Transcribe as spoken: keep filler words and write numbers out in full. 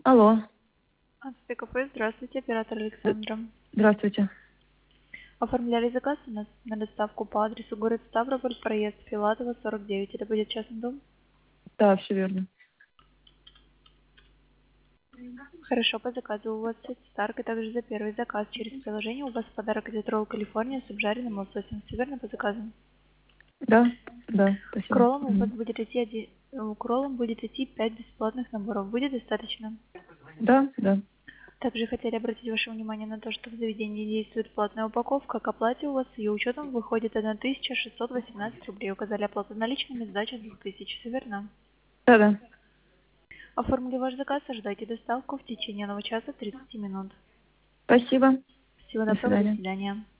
Алло. АЦТКП, здравствуйте, оператор Александра. Здравствуйте. Оформляли заказ у нас на доставку по адресу город Ставрополь, проезд Филатова, сорок девять. Это будет частный дом? Да, все верно. Хорошо, по заказу у вас сеть Старк, и также за первый заказ через приложение у вас в подарок идет ролл Калифорния с обжаренным лососем. Все верно по заказу? Да, да, К спасибо. роллам у вас Мгм. будет идти один, э, к роллам будет идти пять бесплатных наборов. Будет достаточно? Да, да. Также хотели обратить ваше внимание на то, что в заведении действует платная упаковка. К оплате у вас с ее учетом выходит тысяча шестьсот восемнадцать рублей. Указали оплату наличными, сдача две тысячи. Все верно? Да, да. Оформили ваш заказ, ожидайте доставку в течение одного часа тридцати минут. Спасибо. Всего До доброго, до свидания. свидания.